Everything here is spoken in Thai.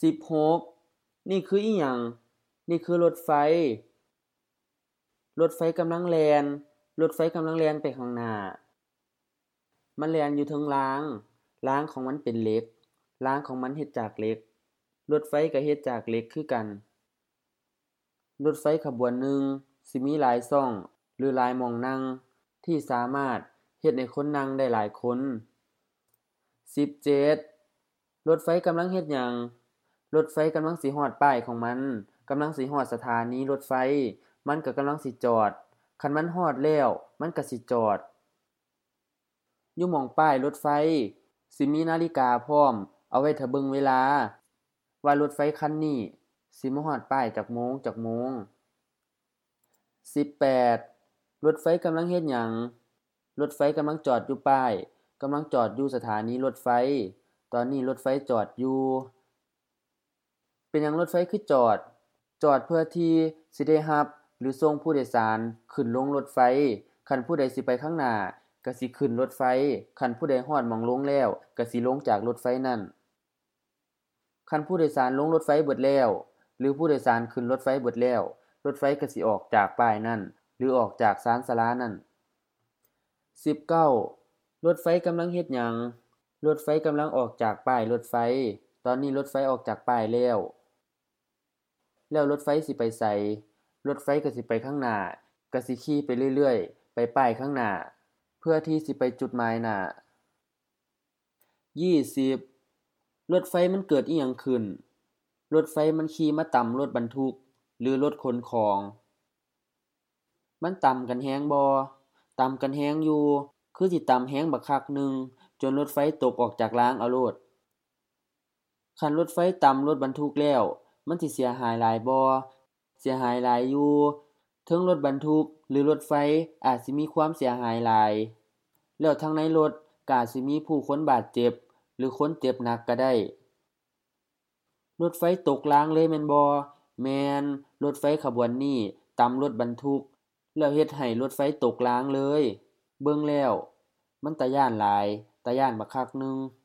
16นี่คืออิหยังนี่คือรถไฟรถไฟกำลังแล่นรถไฟกำลังแล่นไปข้างหน้ามันแล่นอยู่เทิงรางรางของมันเป็นเหล็กรางของมันเฮ็ดจากเหล็กรถไฟก็เฮ็ดจากเหล็กคือกันรถไฟขบวนหนึ่งสิมีหลายช่องหรือหลายหม้องนั่งที่สามารถเฮ็ดให้คนนั่งได้หลายคน17รถไฟกำลังเฮ็ดหยังรถไฟกำลังสิฮอดป้ายของมันกำลังสิฮอดสถานีรถไฟมันก็กำลังสิจอดคันมันฮอดแล้วมันก็สิจอดอยู่หม้องป้ายรถไฟสิมีนาฬิกาพร้อมเอาไว้ถ้าเบิ่งเวลาว่ารถไฟคันนี้สิมาฮอดป้ายจักโมง18รถไฟกำลังเฮ็ดหยังรถไฟกำลังจอดอยู่ป้ายกำลังจอดอยู่สถานีรถไฟตอนนี้รถไฟจอดอยู่เป็นหยังรถไฟคือจอดเพื่อที่สิได้รับหรือส่งผู้โดยสารขึ้นลงรถไฟคันผู้ใดสิไปข้างหน้าก็สิขึ้นรถไฟคันผู้ใดฮอดหม้องลงแล้วก็สิลงจากรถไฟนั้นคันผู้โดยสารลงรถไฟเบิดแล้วหรือผู้โดยสารขึ้นรถไฟเบิดแล้วรถไฟก็สิออกจากป้ายนั้นหรือออกจากศาลศาลานั้น19รถไฟกำลังเฮ็ดหยังรถไฟกำลังออกจากป้ายรถไฟตอนนี้รถไฟออกจากป้ายแล้วรถไฟสิไปไสรถไฟก็สิไปข้างหน้าก็สิขี่ไปเรื่อยๆไปป้ายข้างหน้าเพื่อที่สิไปจุดหมายหน้า20รถไฟมันเกิดอิหยังขึ้นรถไฟมันขี่มาต่ำรถบรรทุกหรือรถขนของมันต่ำกันแรงบ่ต่ำกันแรงอยู่คือสิต่ำแรงบักคักหนึ่งจนรถไฟตกออกจากรางเอาโลดคันรถไฟต่ำรถบรรทุกแล้วมันสิเสียหายหลายบ่เสียหายหลายอยู่เทิงรถบรรทุกหรือรถไฟอาจสิมีความเสียหายหลายแล้วทั้งในรถก็อาจสิมีผู้คนบาดเจ็บหรือคนเจ็บหนักก็ได้รถไฟตกรางเลยแม่นบ่แม่นรถไฟขบวนนี้ต่ำรถบรรทุกแล้วเฮ็ดให้รถไฟตกรางเลยเบิ่งแล้วมันตาย้านหลายตาย้านบักคักหนึ่ง